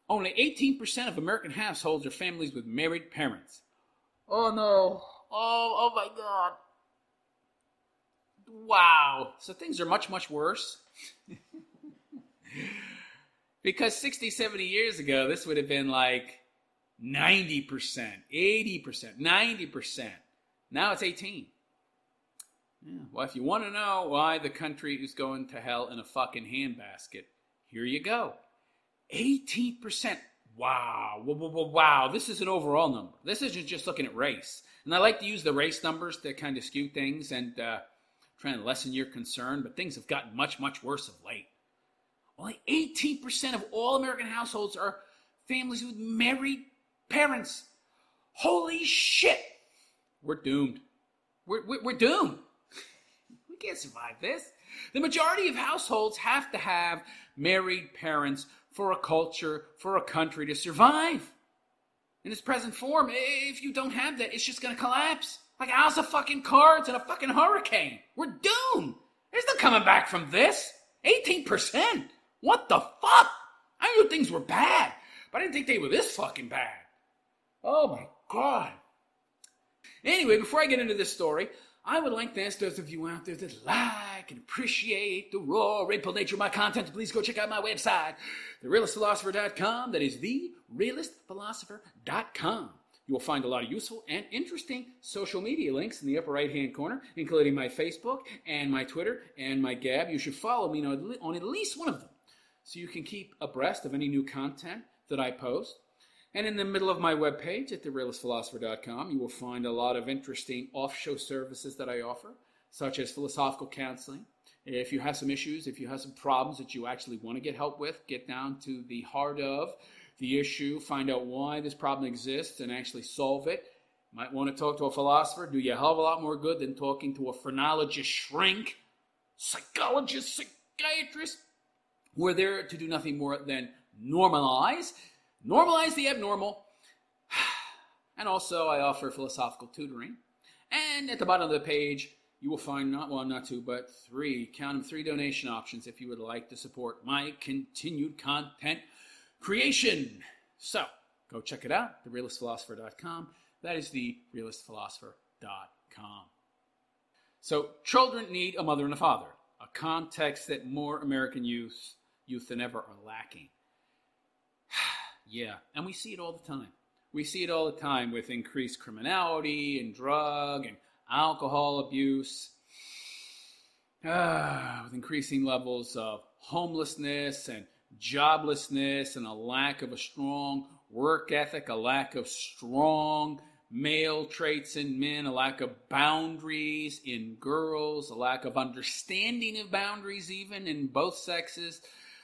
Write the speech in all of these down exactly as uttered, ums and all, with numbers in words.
Only eighteen percent of American households are families with married parents. Oh no. Oh, oh my God. Wow. So things are much, much worse. Because sixty, seventy years ago, this would have been like ninety percent, eighty percent, ninety percent. Now it's eighteen. Yeah. Well, if you want to know why the country is going to hell in a fucking handbasket, here you go. eighteen percent. Wow. Wow. This is an overall number. This isn't just looking at race. And I like to use the race numbers to kind of skew things and uh, trying to lessen your concern, but things have gotten much, much worse of late. Only eighteen percent of all American households are families with married parents. Holy shit. We're doomed. We're, we're, we're doomed. We can't survive this. The majority of households have to have married parents for a culture, for a country to survive. In its present form, if you don't have that, it's just going to collapse. Like a house of fucking cards in a fucking hurricane. We're doomed. There's no coming back from this. eighteen percent. What the fuck? I knew things were bad, but I didn't think they were this fucking bad. Oh my God. Anyway, before I get into this story, I would like to ask those of you out there that like and appreciate the raw, rainful nature of my content to please go check out my website, the realist philosopher dot com. That is the realist philosopher dot com. You will find a lot of useful and interesting social media links in the upper right-hand corner, including my Facebook and my Twitter and my Gab. You should follow me on at least one of them so you can keep abreast of any new content that I post. And in the middle of my webpage at the realist philosopher dot com, you will find a lot of interesting off-show services that I offer, such as philosophical counseling. If you have some issues, if you have some problems that you actually want to get help with, get down to the heart of the issue, find out why this problem exists, and actually solve it. You might want to talk to a philosopher. Do you a hell of a lot more good than talking to a phrenologist shrink, psychologist, psychiatrist. We're there to do nothing more than normalize. Normalize the abnormal. And also, I offer philosophical tutoring. And at the bottom of the page, you will find not one, not two, but three, count them, three donation options if you would like to support my continued content creation. So, go check it out, the realist philosopher dot com. That is the realist philosopher dot com. So, children need a mother and a father, a context that more American youth, youth than ever are lacking. Yeah, and we see it all the time. We see it all the time with increased criminality and drug and alcohol abuse, uh, with increasing levels of homelessness and joblessness and a lack of a strong work ethic, a lack of strong male traits in men, a lack of boundaries in girls, a lack of understanding of boundaries even in both sexes,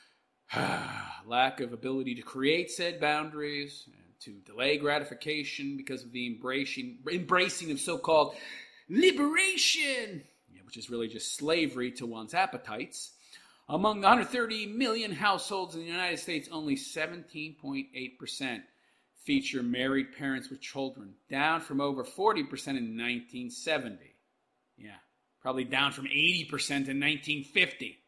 lack of ability to create said boundaries, and to delay gratification because of the embracing, embracing of so-called liberation, yeah, which is really just slavery to one's appetites. Among the one hundred thirty million households in the United States, only seventeen point eight percent feature married parents with children, down from over forty percent in nineteen seventy. Yeah, probably down from eighty percent in nineteen fifty.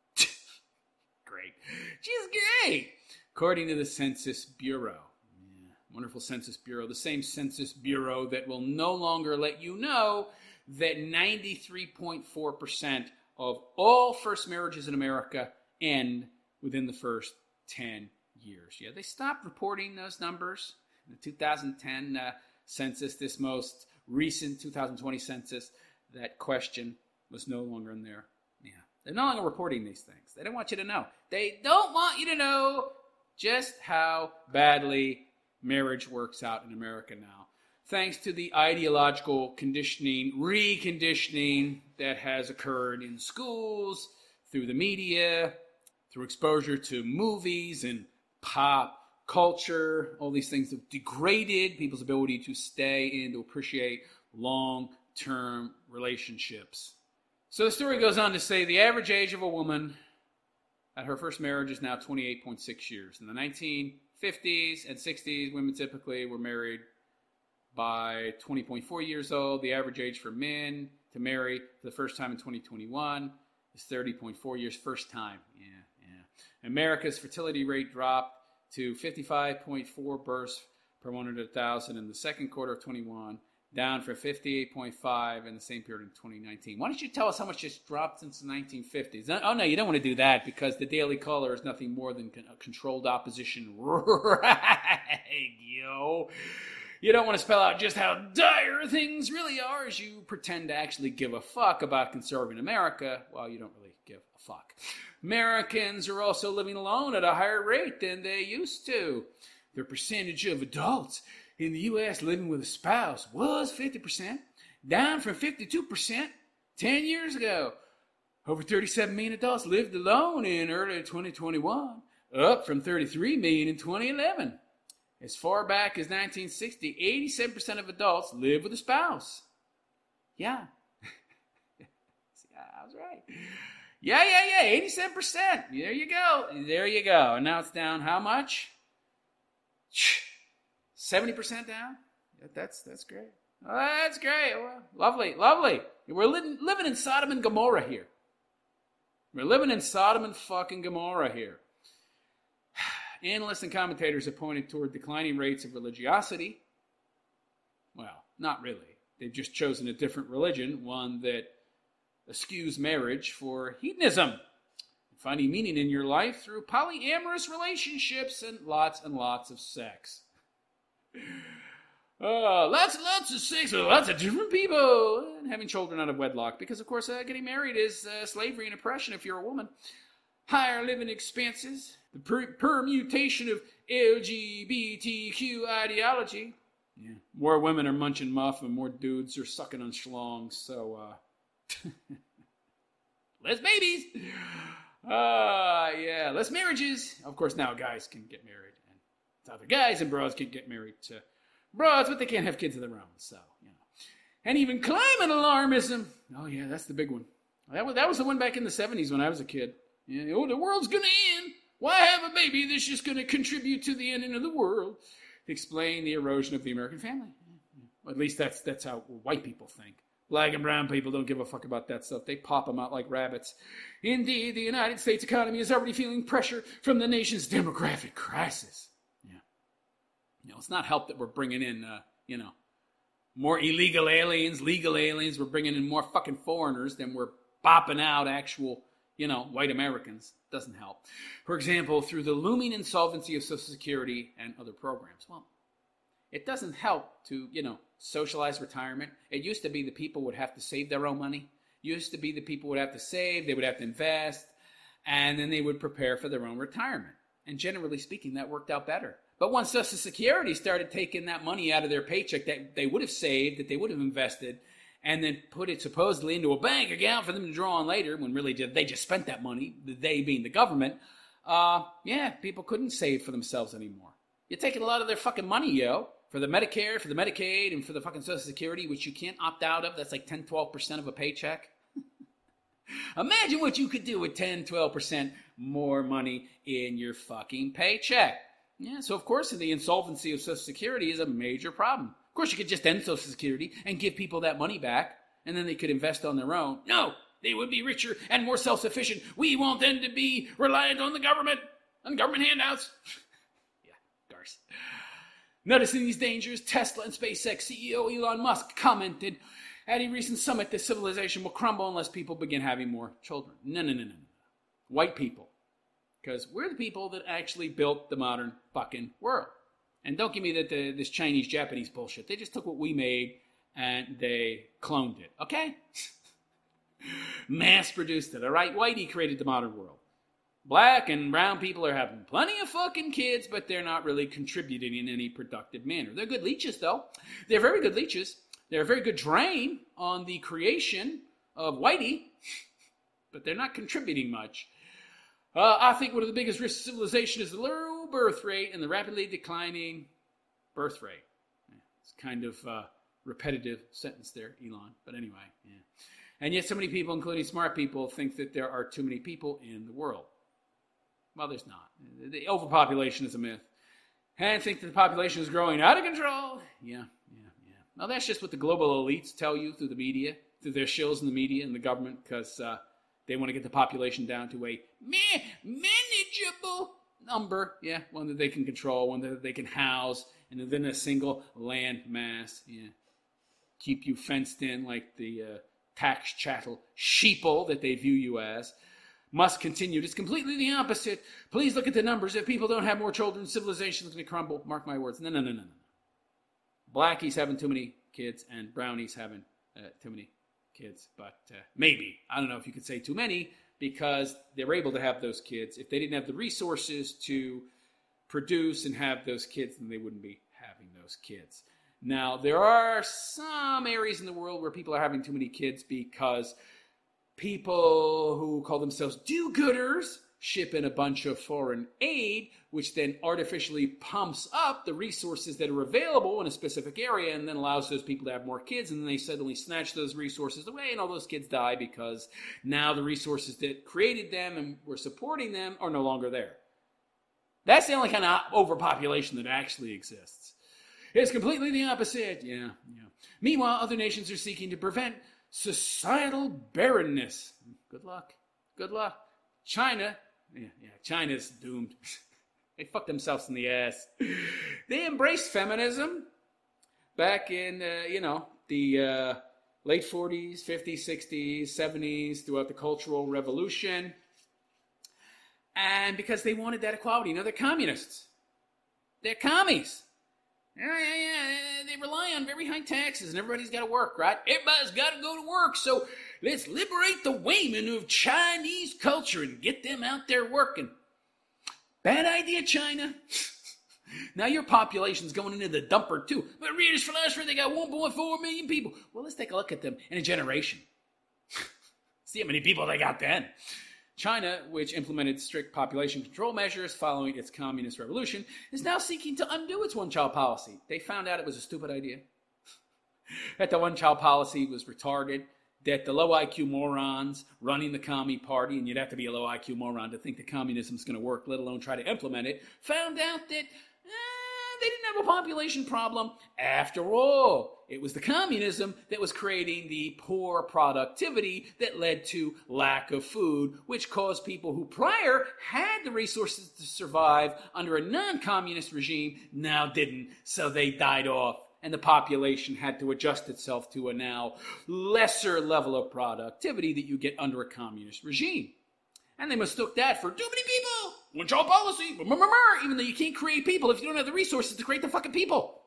Great. Just great. According to the Census Bureau. Yeah, wonderful Census Bureau. The same Census Bureau that will no longer let you know that ninety-three point four percent of all first marriages in America end within the first ten years. Yeah, they stopped reporting those numbers in the two thousand ten uh, census. This most recent two thousand twenty census, that question was no longer in there. Yeah, they're no longer reporting these things. They don't want you to know. They don't want you to know just how badly marriage works out in America now, thanks to the ideological conditioning, reconditioning that has occurred in schools, through the media, through exposure to movies and pop culture. All these things have degraded people's ability to stay and to appreciate long-term relationships. So the story goes on to say the average age of a woman at her first marriage is now twenty-eight point six years. In the nineteen fifties and sixties, women typically were married by twenty point four years old. The average age for men to marry for the first time in twenty twenty-one is thirty point four years. First time. Yeah, yeah. America's fertility rate dropped to fifty-five point four births per one hundred thousand in the second quarter of twenty-one, down from fifty-eight point five in the same period in twenty nineteen. Why don't you tell us how much it's dropped since the nineteen fifties? Oh, no, you don't want to do that because the Daily Caller is nothing more than a controlled opposition rag, yo. You don't want to spell out just how dire things really are as you pretend to actually give a fuck about conserving America. Well, you don't really give a fuck. Americans are also living alone at a higher rate than they used to. Their percentage of adults in the U S living with a spouse was fifty percent, down from fifty-two percent ten years ago. Over thirty-seven million adults lived alone in early twenty twenty-one, up from thirty-three million in twenty eleven. As far back as nineteen sixty, eighty-seven percent of adults live with a spouse. Yeah. See, I was right. Yeah, yeah, yeah, eighty-seven percent. There you go. There you go. And now it's down how much? seventy percent down? That's that's great. Oh, that's great. Well, lovely, lovely. We're living, living in Sodom and Gomorrah here. We're living in Sodom and fucking Gomorrah here. Analysts and commentators have pointed toward declining rates of religiosity. Well, not really. They've just chosen a different religion, one that eschews marriage for hedonism, finding meaning in your life through polyamorous relationships and lots and lots of sex. Uh, lots and lots of sex with lots of different people, and having children out of wedlock, because, of course, uh, getting married is uh, slavery and oppression if you're a woman. Higher living expenses, the per- permutation of L G B T Q ideology. Yeah. More women are munching muff and more dudes are sucking on schlongs, so, uh... less babies! Uh, yeah, less marriages. Of course, now guys can get married, and other guys and bros can get married to bros, but they can't have kids of their own, so, you know. And even climate alarmism. Oh, yeah, that's the big one. That was, that was the one back in the seventies when I was a kid. Yeah, oh, the world's going to end. Why have a baby that's just going to contribute to the ending of the world? To explain the erosion of the American family. Well, at least that's that's how white people think. Black and brown people don't give a fuck about that stuff. They pop them out like rabbits. Indeed, the United States economy is already feeling pressure from the nation's demographic crisis. Yeah. You know, it's not help that we're bringing in, uh, you know, more illegal aliens, legal aliens. We're bringing in more fucking foreigners than we're bopping out actual, you know, white Americans. Doesn't help. For example, through the looming insolvency of Social Security and other programs. Well, it doesn't help to, you know, socialize retirement. It used to be the people would have to save their own money. It used to be the people would have to save, they would have to invest, and then they would prepare for their own retirement. And generally speaking, that worked out better. But once Social Security started taking that money out of their paycheck that they would have saved, that they would have invested, and then put it supposedly into a bank account for them to draw on later, when really they just spent that money, they being the government, uh, yeah, people couldn't save for themselves anymore. You're taking a lot of their fucking money, yo, for the Medicare, for the Medicaid, and for the fucking Social Security, which you can't opt out of. That's like ten, twelve percent of a paycheck. Imagine what you could do with ten, twelve percent more money in your fucking paycheck. Yeah, so of course the insolvency of Social Security is a major problem. Of course you could just end Social Security and give people that money back, and then they could invest on their own. No, they would be richer and more self-sufficient. We want them to be reliant on the government, on government handouts. Yeah, Garce. Noticing these dangers, Tesla and SpaceX C E O Elon Musk commented at a recent summit that civilization will crumble unless people begin having more children. No, no, no, no, no. White people. Because we're the people that actually built the modern fucking world. And don't give me that the, this Chinese, Japanese bullshit. They just took what we made and they cloned it. Okay? Mass produced it. All right? Whitey created the modern world. Black and brown people are having plenty of fucking kids, but they're not really contributing in any productive manner. They're good leeches, though. They're very good leeches. They're a very good drain on the creation of Whitey, but they're not contributing much. Uh, I think one of the biggest risks of civilization is the low birth rate and the rapidly declining birth rate. Yeah, it's kind of a repetitive sentence there, Elon. But anyway, yeah. And yet so many people, including smart people, think that there are too many people in the world. Well, there's not. The overpopulation is a myth. And think that the population is growing out of control. Yeah, yeah, yeah. Now, that's just what the global elites tell you through the media, through their shills in the media and the government, because uh, they want to get the population down to a meh, manageable number, yeah, one that they can control, one that they can house, and within a single land mass, yeah. Keep you fenced in like the uh, tax chattel sheeple that they view you as. Must continue. It's completely the opposite. Please look at the numbers. If people don't have more children, civilization is going to crumble. Mark my words. No, no, no, no, no. Blackies having too many kids and brownies having uh, too many kids. But uh, maybe. I don't know if you could say too many because they were able to have those kids. If they didn't have the resources to produce and have those kids, then they wouldn't be having those kids. Now, there are some areas in the world where people are having too many kids because people who call themselves do-gooders ship in a bunch of foreign aid, which then artificially pumps up the resources that are available in a specific area and then allows those people to have more kids, and then they suddenly snatch those resources away, and all those kids die because now the resources that created them and were supporting them are no longer there. That's the only kind of overpopulation that actually exists. It's completely the opposite. Yeah, yeah. Meanwhile, other nations are seeking to prevent societal barrenness. Good luck. Good luck. China, yeah, yeah, China's doomed. They fucked themselves in the ass. They embraced feminism back in, uh, you know, the uh, late forties, fifties, sixties, seventies, throughout the Cultural Revolution. And because they wanted that equality. You know, they're communists. They're commies. Yeah, yeah, yeah. They rely on very high taxes, and everybody's got to work, right? Everybody's got to go to work. So let's liberate the women of Chinese culture and get them out there working. Bad idea, China. Now your population's going into the dumper, too. But readers philosopher, they got one point four million people. Well, let's take a look at them in a generation. See how many people they got then. China, which implemented strict population control measures following its communist revolution, is now seeking to undo its one-child policy. They found out it was a stupid idea, that the one-child policy was retarded, that the low I Q morons running the commie party, and you'd have to be a low I Q moron to think that communism is going to work, let alone try to implement it, found out that eh, they didn't have a population problem. After all, it was the communism that was creating the poor productivity that led to lack of food, which caused people who prior had the resources to survive under a non-communist regime now didn't, so they died off. And the population had to adjust itself to a now lesser level of productivity that you get under a communist regime. And they mistook that for too many people, one-child policy, even though you can't create people if you don't have the resources to create the fucking people.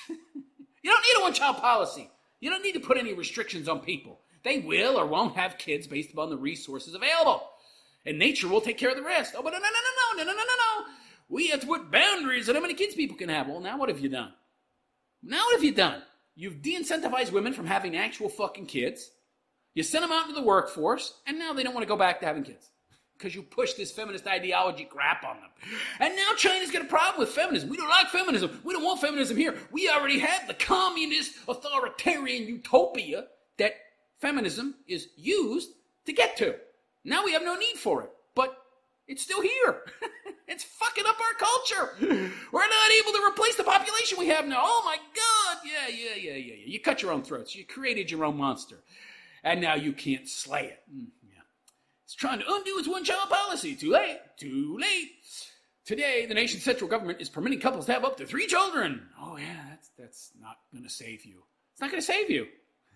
You don't need a one-child policy. You don't need to put any restrictions on people. They will or won't have kids based upon the resources available. And nature will take care of the rest. Oh, but no, no, no, no, no, no, no, no, no. We have to put boundaries on how many kids people can have. Well, now what have you done? Now what have you done? You've de-incentivized women from having actual fucking kids. You sent them out into the workforce, and now they don't want to go back to having kids. Because you push this feminist ideology crap on them. And now China's got a problem with feminism. We don't like feminism. We don't want feminism here. We already have the communist authoritarian utopia that feminism is used to get to. Now we have no need for it. But it's still here. It's fucking up our culture. We're not able to replace the population we have now. Oh my God. Yeah, yeah, yeah, yeah, yeah. You cut your own throats. You created your own monster. And now you can't slay it. Mm. It's trying to undo its one-child policy. Too late. Too late. Today, the nation's central government is permitting couples to have up to three children. Oh, yeah, that's that's not going to save you. It's not going to save you.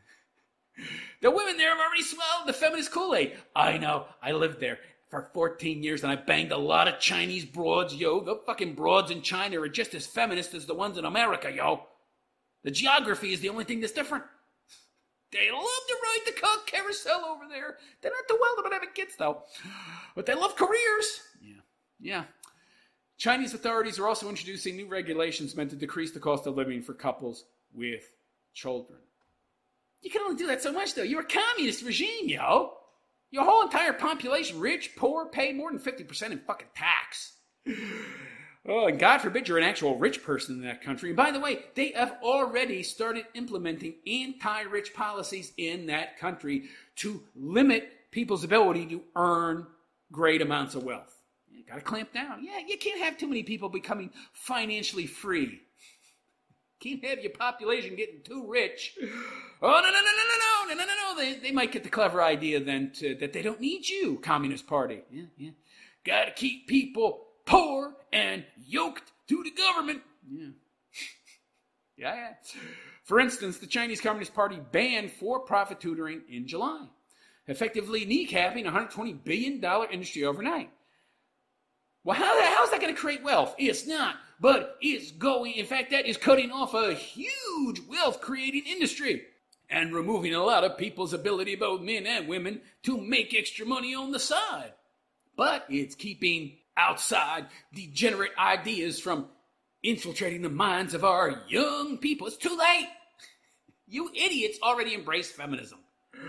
The women there have already swallowed the feminist Kool-Aid. I know. I lived there for fourteen years, and I banged a lot of Chinese broads, yo. The fucking broads in China are just as feminist as the ones in America, yo. The geography is the only thing that's different. They love to ride the cock carousel over there. They're not too well about having kids, though. But they love careers. Yeah, yeah. Chinese authorities are also introducing new regulations meant to decrease the cost of living for couples with children. You can only do that so much, though. You're a communist regime, yo. Your whole entire population, rich, poor, pay more than fifty percent in fucking tax. Oh, and God forbid you're an actual rich person in that country. And by the way, they have already started implementing anti-rich policies in that country to limit people's ability to earn great amounts of wealth. You got to clamp down. Yeah, you can't have too many people becoming financially free. Can't have your population getting too rich. Oh, no, no, no, no, no, no, no, no, no. They, they might get the clever idea then to, that they don't need you, Communist Party. Yeah, yeah. Got to keep people poor and yoked to the government. Yeah. yeah, yeah. For instance, the Chinese Communist Party banned for-profit tutoring in July, effectively kneecapping a one hundred twenty billion dollars industry overnight. Well, how, how is that going to create wealth? It's not, but it's going, in fact, that is cutting off a huge wealth-creating industry and removing a lot of people's ability, both men and women, to make extra money on the side. But it's keeping outside degenerate ideas from infiltrating the minds of our young people. It's too late. You idiots already embraced feminism.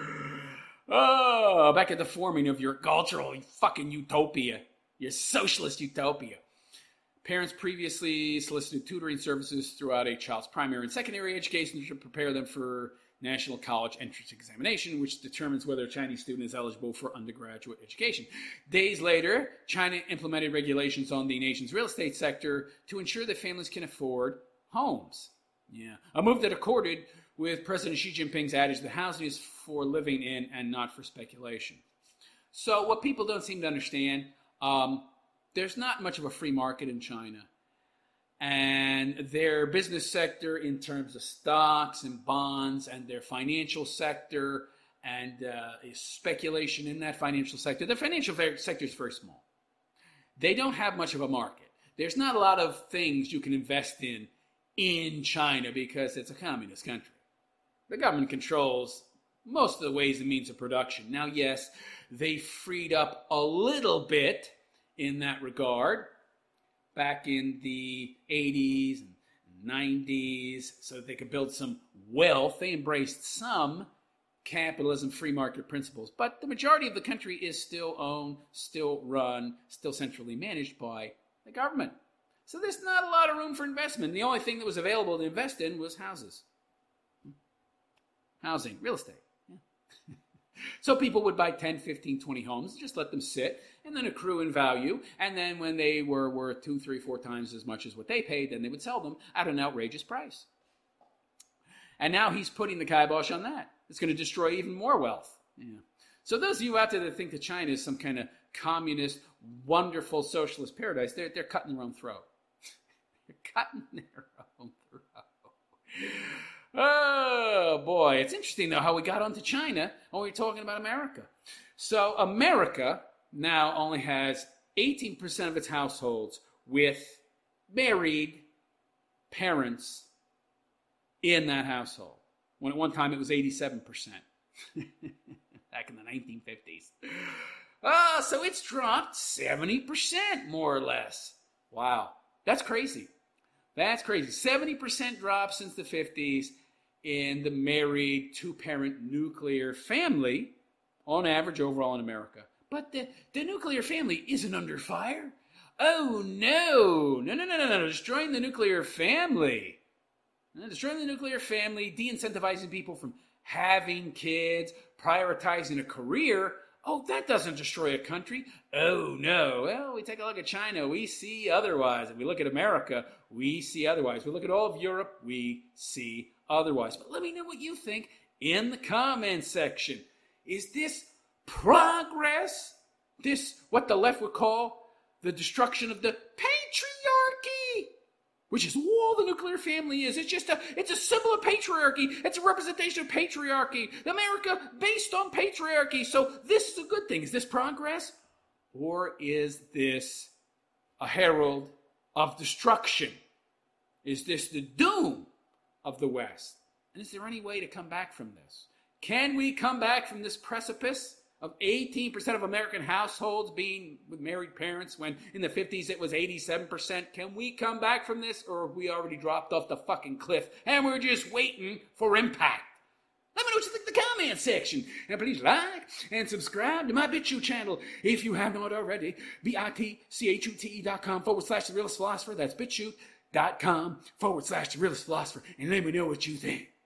Oh, back at the forming of your cultural fucking utopia, your socialist utopia. Parents previously solicited tutoring services throughout a child's primary and secondary education to prepare them for National College Entrance Examination, which determines whether a Chinese student is eligible for undergraduate education. Days later, China implemented regulations on the nation's real estate sector to ensure that families can afford homes. Yeah, a move that accorded with President Xi Jinping's adage that housing is for living in and not for speculation. So what people don't seem to understand, um, there's not much of a free market in China. And their business sector in terms of stocks and bonds and their financial sector and uh, speculation in that financial sector, the financial sector is very small. They don't have much of a market. There's not a lot of things you can invest in in China because it's a communist country. The government controls most of the ways and means of production. Now, yes, they freed up a little bit in that regard back in the eighties and nineties so that they could build some wealth. They embraced some capitalism, free market principles, but the majority of the country is still owned, still run, still centrally managed by the government. So there's not a lot of room for investment. The only thing that was available to invest in was houses. Housing, real estate. Yeah. So people would buy ten, fifteen, twenty homes, just let them sit, and then accrue in value. And then when they were worth two, three, four times as much as what they paid, then they would sell them at an outrageous price. And now he's putting the kibosh on that. It's going to destroy even more wealth. Yeah. So those of you out there that think that China is some kind of communist, wonderful socialist paradise, they're, they're cutting their own throat. They're cutting their own throat. Oh, boy. It's interesting, though, how we got onto China when we were talking about America. So America now only has eighteen percent of its households with married parents in that household. When at one time it was eighty-seven percent. Back in the nineteen fifties. Oh, so it's dropped seventy percent, more or less. Wow. That's crazy. That's crazy. seventy percent drop since the fifties in the married two-parent nuclear family, on average overall in America. But the, the nuclear family isn't under fire. Oh, no. No, no, no, no, no. Destroying the nuclear family. Destroying the nuclear family, de-incentivizing people from having kids, prioritizing a career. Oh, that doesn't destroy a country. Oh, no. Well, we take a look at China. We see otherwise. If we look at America, we see otherwise. We look at all of Europe, we see otherwise. But let me know what you think in the comments section. Is this progress? This, what the left would call the destruction of the patriarchy? Which is all the nuclear family is. It's just a, it's a symbol of patriarchy. It's a representation of patriarchy. America based on patriarchy. So this is a good thing. Is this progress? Or is this a herald of destruction? Is this the doom of the West? And is there any way to come back from this? Can we come back from this precipice of eighteen percent of American households being with married parents when in the fifties it was eighty-seven percent? Can we come back from this, or have we already dropped off the fucking cliff and we're just waiting for impact? Let me know what you think in the comment section. And please like and subscribe to my BitChute channel if you have not already. B-I-T-C-H-U-T-E dot com forward slash The Realist Philosopher. That's BitChute dot com forward slash The Realist Philosopher. And let me know what you think.